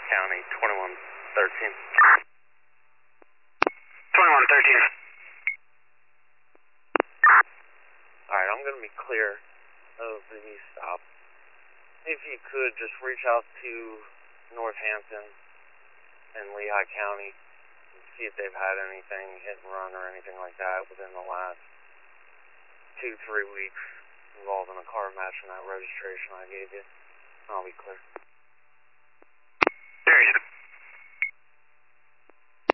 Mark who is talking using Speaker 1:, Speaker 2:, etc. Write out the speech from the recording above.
Speaker 1: County, 2113.
Speaker 2: 2113.
Speaker 1: Alright, I'm going to be clear of the stop. If you could, just reach out to Northampton and Lehigh County and see if they've had anything hit and run or anything like that within the last 2-3 weeks involving a car matching that registration I gave you. I'll be clear.
Speaker 2: There you go.